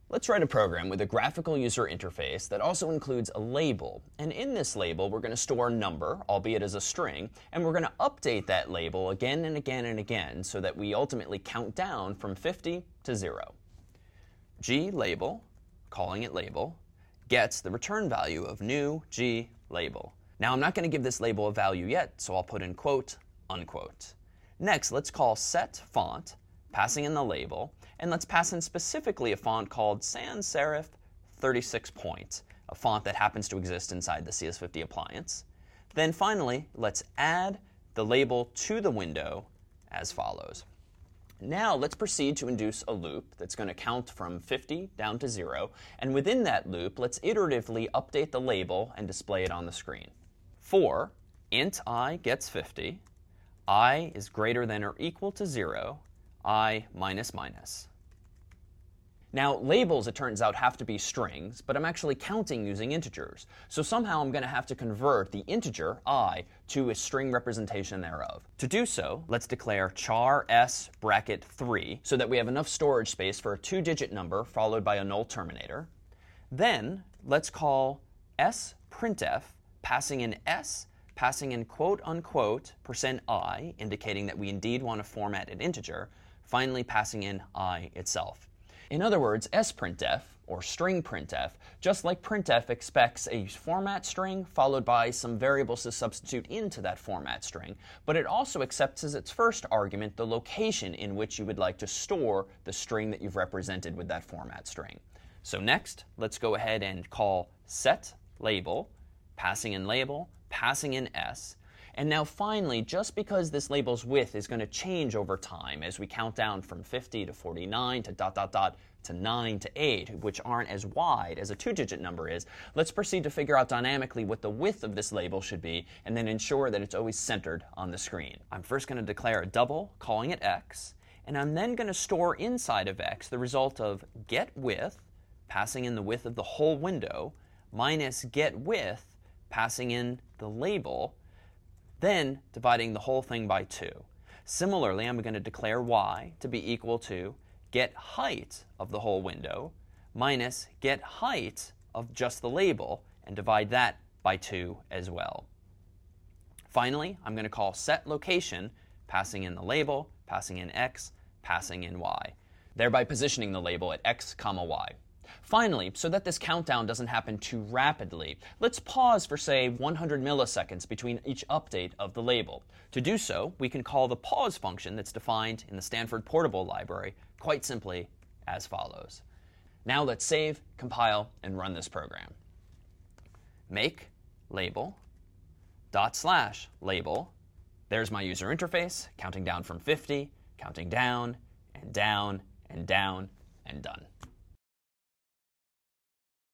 Let's write a program with a graphical user interface that also includes a label. And in this label, we're going to store a number, albeit as a string, and we're going to update that label again and again and again so that we ultimately count down from 50 to 0. GLabel, calling it label, gets the return value of new GLabel. Now I'm not going to give this label a value yet, so I'll put in quote, unquote. Next, let's call setFont, passing in the label, and let's pass in specifically a font called sans serif 36 point, a font that happens to exist inside the CS50 appliance. Then finally, let's add the label to the window as follows. Now let's proceed to induce a loop that's going to count from 50 down to 0, and within that loop, let's iteratively update the label and display it on the screen. For int I gets 50, I is greater than or equal to 0, I minus minus. Now, labels, it turns out, have to be strings, but I'm actually counting using integers. So somehow I'm going to have to convert the integer, I, to a string representation thereof. To do so, let's declare char s bracket 3 so that we have enough storage space for a 2-digit number followed by a null terminator. Then let's call sprintf, passing in s, passing in quote unquote %i, indicating that we indeed want to format an integer, finally passing in I itself. In other words, sprintf, or string printf, just like printf expects a format string followed by some variables to substitute into that format string, but it also accepts as its first argument the location in which you would like to store the string that you've represented with that format string. So next, let's go ahead and call setLabel, passing in label, passing in s. And now finally, just because this label's width is going to change over time as we count down from 50 to 49 to ... to 9 to 8, which aren't as wide as a 2-digit number is, let's proceed to figure out dynamically what the width of this label should be and then ensure that it's always centered on the screen. I'm first going to declare a double, calling it x, and I'm then going to store inside of x the result of getWidth, passing in the width of the whole window, minus getWidth, passing in the label, then dividing the whole thing by 2. Similarly, I'm going to declare y to be equal to getHeight of the whole window minus getHeight of just the label, and divide that by 2 as well. Finally, I'm going to call setLocation, passing in the label, passing in x, passing in y, thereby positioning the label at x, y. Finally, so that this countdown doesn't happen too rapidly, let's pause for, say, 100 milliseconds between each update of the label. To do so, we can call the pause function that's defined in the Stanford Portable library quite simply as follows. Now let's save, compile, and run this program. Make label /label. There's my user interface, counting down from 50, counting down, and down, and down, and done.